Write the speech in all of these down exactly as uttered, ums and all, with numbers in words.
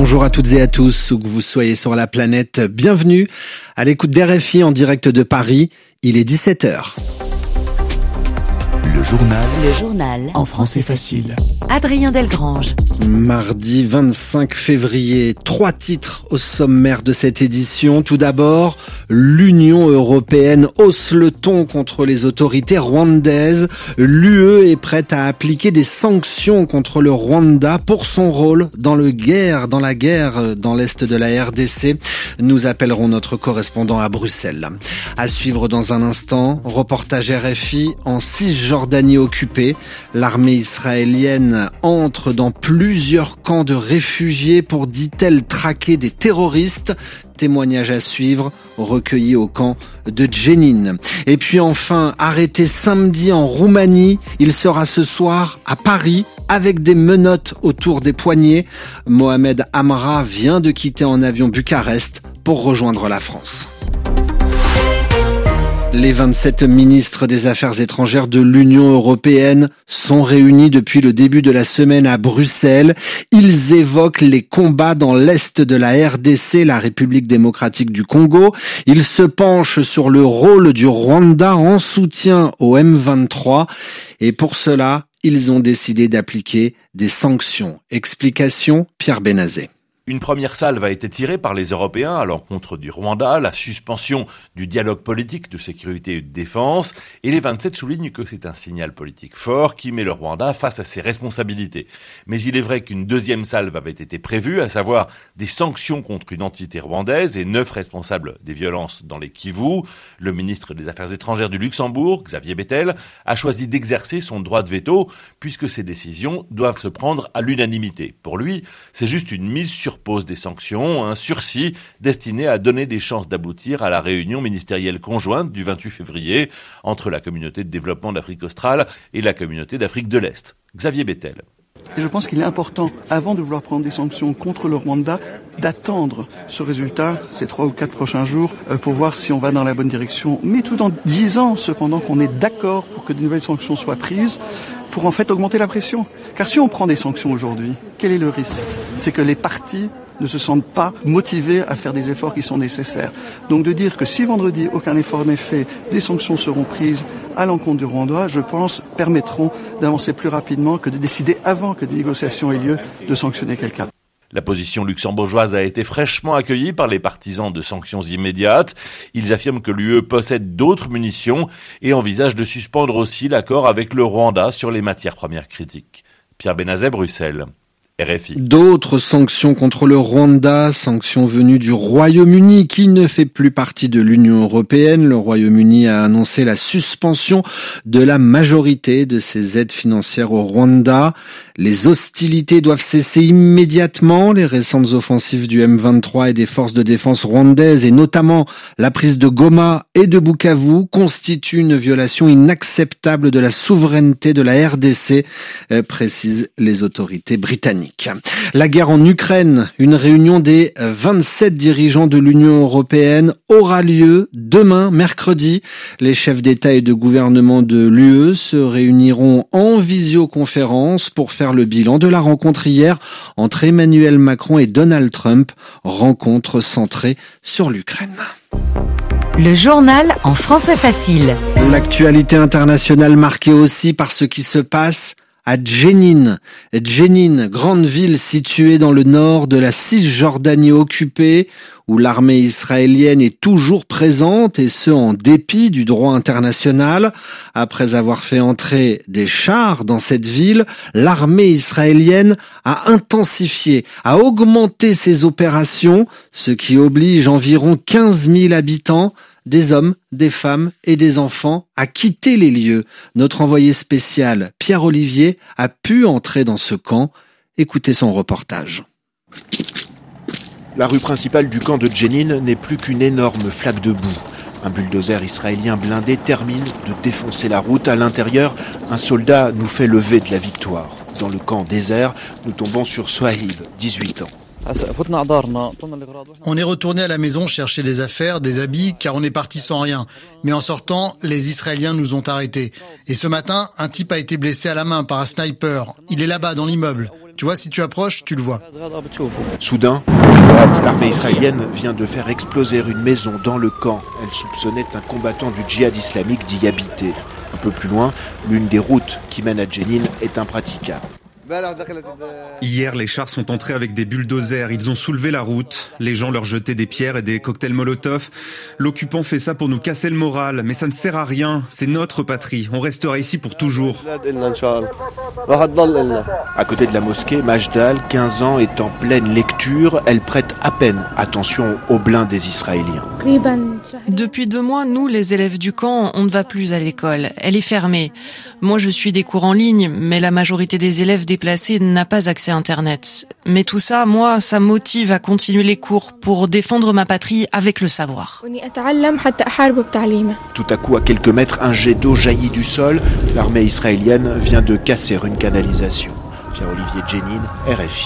Bonjour à toutes et à tous, où que vous soyez sur la planète, bienvenue à l'écoute d'R F I en direct de Paris, il est dix-sept heures. Le journal. Le journal. En français facile. Adrien Delgrange. Mardi vingt-cinq février, trois titres au sommaire de cette édition. Tout d'abord, l'Union européenne hausse le ton contre les autorités rwandaises. L'U E est prête à appliquer des sanctions contre le Rwanda pour son rôle dans le guerre, dans la guerre dans l'est de la R D C. Nous appellerons notre correspondant à Bruxelles. À suivre dans un instant, reportage R F I en Cisjordanie occupée. L'armée israélienne entre dans plusieurs camps de réfugiés pour, dit-elle, traquer des terroristes. Témoignage à suivre, recueilli au camp de Jenin. Et puis enfin, arrêté samedi en Roumanie, il sera ce soir à Paris avec des menottes autour des poignets. Mohamed Amra vient de quitter en avion Bucarest pour rejoindre la France. Les vingt-sept ministres des Affaires étrangères de l'Union européenne sont réunis depuis le début de la semaine à Bruxelles. Ils évoquent les combats dans l'est de la R D C, la République démocratique du Congo. Ils se penchent sur le rôle du Rwanda en soutien au M vingt-trois. Et pour cela, ils ont décidé d'appliquer des sanctions. Explication, Pierre Benazet. Une première salve a été tirée par les Européens à l'encontre du Rwanda, la suspension du dialogue politique de sécurité et de défense, et les vingt-sept soulignent que c'est un signal politique fort qui met le Rwanda face à ses responsabilités. Mais il est vrai qu'une deuxième salve avait été prévue, à savoir des sanctions contre une entité rwandaise et neuf responsables des violences dans les Kivu. Le ministre des Affaires étrangères du Luxembourg, Xavier Bettel, a choisi d'exercer son droit de veto, puisque ces décisions doivent se prendre à l'unanimité. Pour lui, c'est juste une mise sur pose des sanctions, un sursis destiné à donner des chances d'aboutir à la réunion ministérielle conjointe du vingt-huit février entre la communauté de développement d'Afrique australe et la communauté d'Afrique de l'Est. Xavier Bettel. Et je pense qu'il est important, avant de vouloir prendre des sanctions contre le Rwanda, d'attendre ce résultat, ces trois ou quatre prochains jours, pour voir si on va dans la bonne direction. Mais tout en disant cependant qu'on est d'accord pour que de nouvelles sanctions soient prises, pour en fait augmenter la pression. Car si on prend des sanctions aujourd'hui, quel est le risque ? C'est que les partis ne se sentent pas motivés à faire des efforts qui sont nécessaires. Donc de dire que si vendredi aucun effort n'est fait, des sanctions seront prises à l'encontre du Rwanda, je pense, permettront d'avancer plus rapidement que de décider avant que des négociations aient lieu de sanctionner quelqu'un. La position luxembourgeoise a été fraîchement accueillie par les partisans de sanctions immédiates. Ils affirment que l'U E possède d'autres munitions et envisagent de suspendre aussi l'accord avec le Rwanda sur les matières premières critiques. Pierre Benazet, Bruxelles. R F I. D'autres sanctions contre le Rwanda, sanctions venues du Royaume-Uni qui ne fait plus partie de l'Union européenne. Le Royaume-Uni a annoncé la suspension de la majorité de ses aides financières au Rwanda. Les hostilités doivent cesser immédiatement. Les récentes offensives du M vingt-trois et des forces de défense rwandaises et notamment la prise de Goma et de Bukavu constituent une violation inacceptable de la souveraineté de la R D C, précisent les autorités britanniques. La guerre en Ukraine, une réunion des vingt-sept dirigeants de l'Union européenne aura lieu demain, mercredi. Les chefs d'État et de gouvernement de l'U E se réuniront en visioconférence pour faire le bilan de la rencontre hier entre Emmanuel Macron et Donald Trump, rencontre centrée sur l'Ukraine. Le journal en français facile. L'actualité internationale marquée aussi par ce qui se passe à Jenin. Jenin, grande ville située dans le nord de la Cisjordanie occupée, où l'armée israélienne est toujours présente, et ce en dépit du droit international. Après avoir fait entrer des chars dans cette ville, l'armée israélienne a intensifié, a augmenté ses opérations, ce qui oblige environ quinze mille habitants, des hommes, des femmes et des enfants à quitter les lieux. Notre envoyé spécial, Pierre Olivier, a pu entrer dans ce camp. Écoutez son reportage. La rue principale du camp de Jenin n'est plus qu'une énorme flaque de boue. Un bulldozer israélien blindé termine de défoncer la route. À l'intérieur, un soldat nous fait lever de la victoire. Dans le camp désert, nous tombons sur Swahib, dix-huit ans. On est retourné à la maison chercher des affaires, des habits, car on est parti sans rien. Mais en sortant, les Israéliens nous ont arrêtés. Et ce matin, un type a été blessé à la main par un sniper. Il est là-bas, dans l'immeuble. Tu vois, si tu approches, tu le vois. Soudain, l'armée israélienne vient de faire exploser une maison dans le camp. Elle soupçonnait un combattant du djihad islamique d'y habiter. Un peu plus loin, l'une des routes qui mène à Jenin est impraticable. Hier, les chars sont entrés avec des bulldozers. Ils ont soulevé la route. Les gens leur jetaient des pierres et des cocktails Molotov. L'occupant fait ça pour nous casser le moral. Mais ça ne sert à rien. C'est notre patrie. On restera ici pour toujours. À côté de la mosquée, Majdal, quinze ans, est en pleine lecture. Elle prête à peine attention aux blins des Israéliens. Depuis deux mois, nous, les élèves du camp, on ne va plus à l'école. Elle est fermée. Moi, je suis des cours en ligne, mais la majorité des élèves déplacés n'a pas accès à Internet. Mais tout ça, moi, ça me motive à continuer les cours pour défendre ma patrie avec le savoir. Tout à coup, à quelques mètres, un jet d'eau jaillit du sol. L'armée israélienne vient de casser une canalisation. Pierre-Olivier Jenin, R F I.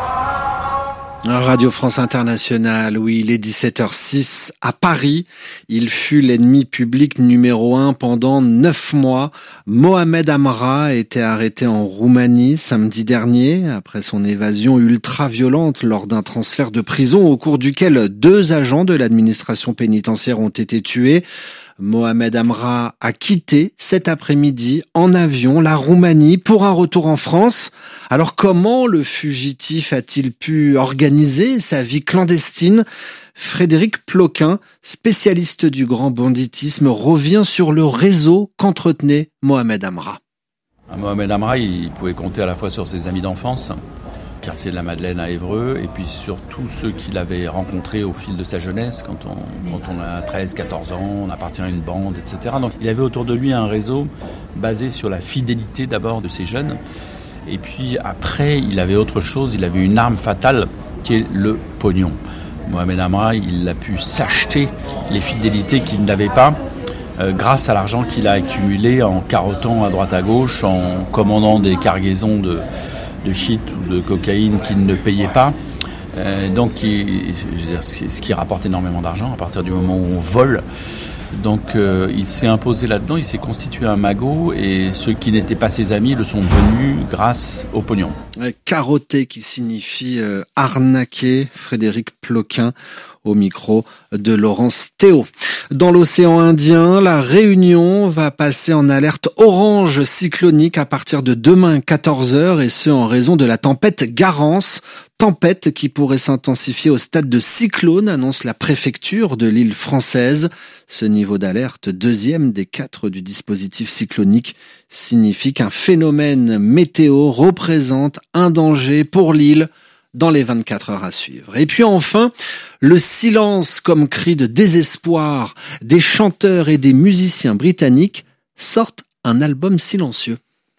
Radio France Internationale, oui, il est dix-sept heures six à Paris. Il fut l'ennemi public numéro un pendant neuf mois. Mohamed Amra a été arrêté en Roumanie samedi dernier après son évasion ultra-violente lors d'un transfert de prison au cours duquel deux agents de l'administration pénitentiaire ont été tués. Mohamed Amra a quitté cet après-midi en avion la Roumanie pour un retour en France. Alors comment le fugitif a-t-il pu organiser sa vie clandestine ? Frédéric Ploquin, spécialiste du grand banditisme, revient sur le réseau qu'entretenait Mohamed Amra. Mohamed Amra, il pouvait compter à la fois sur ses amis d'enfance, quartier de la Madeleine à Évreux, et puis sur tous ceux qu'il avait rencontrés au fil de sa jeunesse, quand on, quand on a treize, quatorze ans, on appartient à une bande, et cetera. Donc il avait autour de lui un réseau basé sur la fidélité d'abord de ces jeunes, et puis après il avait autre chose, il avait une arme fatale qui est le pognon. Mohamed Amra, il a pu s'acheter les fidélités qu'il n'avait pas, euh, grâce à l'argent qu'il a accumulé en carottant à droite à gauche, en commandant des cargaisons de de shit ou de cocaïne qu'il ne payait pas. Euh, donc, il, je veux dire, ce qui rapporte énormément d'argent à partir du moment où on vole. Donc, euh, il s'est imposé là-dedans, il s'est constitué un magot et ceux qui n'étaient pas ses amis le sont devenus grâce au pognon. Carotter qui signifie euh, arnaquer, Frédéric Ploquin au micro de Laurence Théo. Dans l'océan Indien, la Réunion va passer en alerte orange cyclonique à partir de demain quatorze heures et ce en raison de la tempête Garance. Tempête qui pourrait s'intensifier au stade de cyclone, annonce la préfecture de l'île française. Ce niveau d'alerte, deuxième des quatre du dispositif cyclonique, signifie qu'un phénomène météo représente un danger pour l'île dans les vingt-quatre heures à suivre. Et puis enfin, le silence comme cri de désespoir des chanteurs et des musiciens britanniques sortent un album silencieux.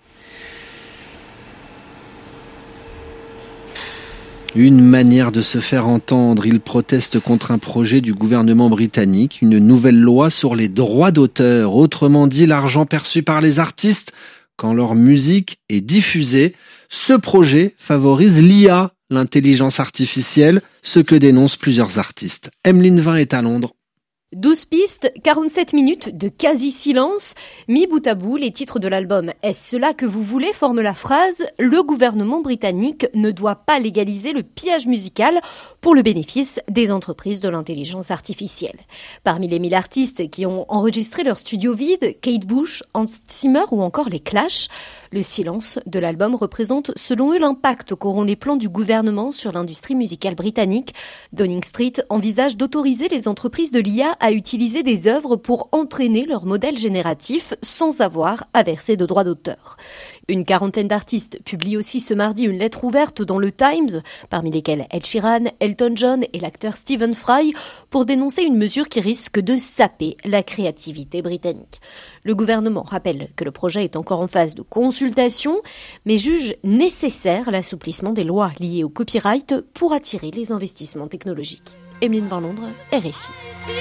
Une manière de se faire entendre. Ils protestent contre un projet du gouvernement britannique, une nouvelle loi sur les droits d'auteur. Autrement dit, l'argent perçu par les artistes quand leur musique est diffusée. Ce projet favorise l'I A, l'intelligence artificielle, ce que dénoncent plusieurs artistes. Emeline Vin est à Londres. douze pistes, quarante-sept minutes de quasi-silence. Mis bout à bout, les titres de l'album « Est-ce cela que vous voulez ?» forment la phrase « Le gouvernement britannique ne doit pas légaliser le pillage musical pour le bénéfice des entreprises de l'intelligence artificielle ». Parmi les mille artistes qui ont enregistré leur studio vide, Kate Bush, Hans Zimmer ou encore les Clash, le silence de l'album représente selon eux l'impact qu'auront les plans du gouvernement sur l'industrie musicale britannique. Downing Street envisage d'autoriser les entreprises de l'I A à utiliser des œuvres pour entraîner leur modèle génératif sans avoir à verser de droits d'auteur. Une quarantaine d'artistes publient aussi ce mardi une lettre ouverte dans le Times, parmi lesquels Ed Sheeran, Elton John et l'acteur Stephen Fry, pour dénoncer une mesure qui risque de saper la créativité britannique. Le gouvernement rappelle que le projet est encore en phase de consultation, mais juge nécessaire l'assouplissement des lois liées au copyright pour attirer les investissements technologiques. Emeline Vin, Londres, R F I.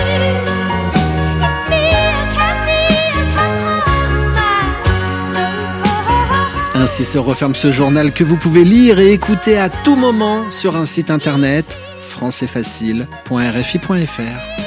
Ainsi se referme ce journal que vous pouvez lire et écouter à tout moment sur un site internet français facile point r f i point f r.